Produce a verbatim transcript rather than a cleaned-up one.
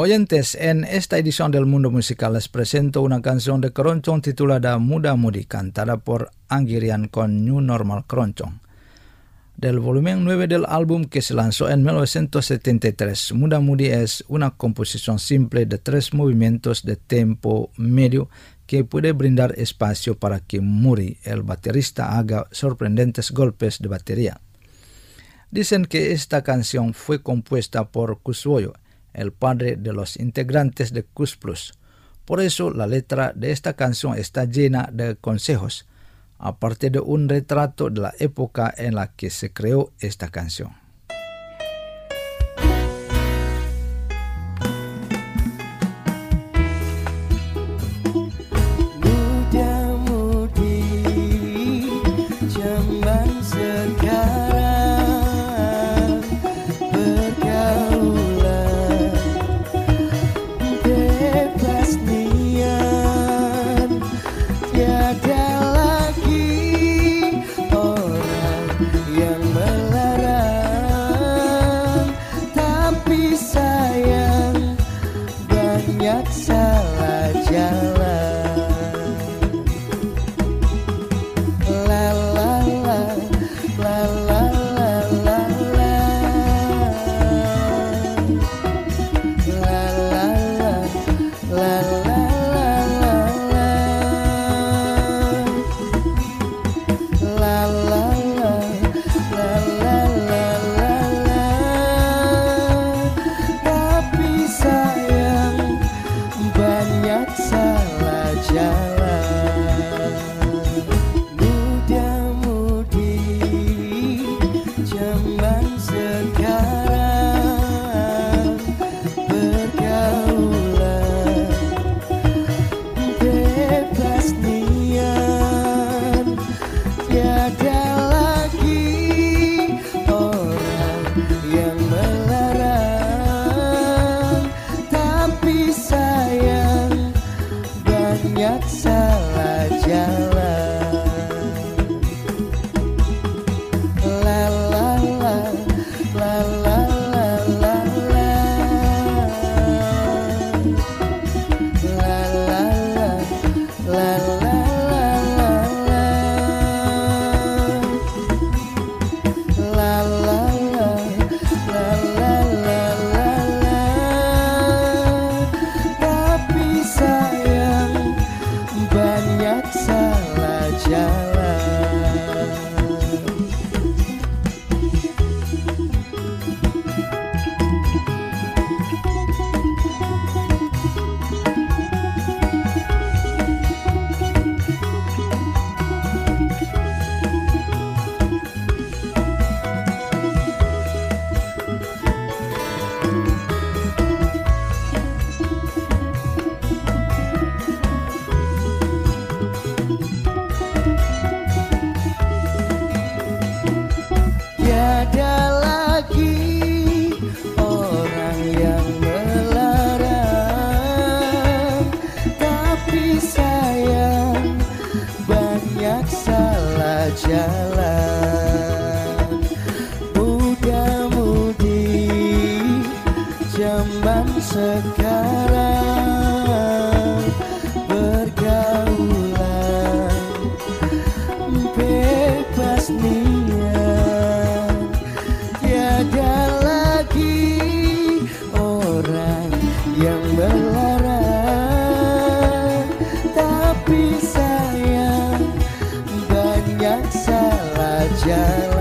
Oyentes, en esta edición del Mundo Musical les presento una canción de Keroncong titulada Muda Mudi, cantada por Anggirian con New Normal Keroncong. Del volumen nueve del álbum que se lanzó en mil novecientos setenta y tres, Muda Mudi es una composición simple de tres movimientos de tempo medio que puede brindar espacio para que Muri, el baterista, haga sorprendentes golpes de batería. Dicen que esta canción fue compuesta por Kuswoyo, el padre de los integrantes de Kus Plus. Por eso la letra de esta canción está llena de consejos, aparte de un retrato de la época en la que se creó esta canción. Jalan muda-mudi zaman sekarang, bergaulan bebas niat, tiada lagi orang yang melarang, tapi sayang banyak salah jalan.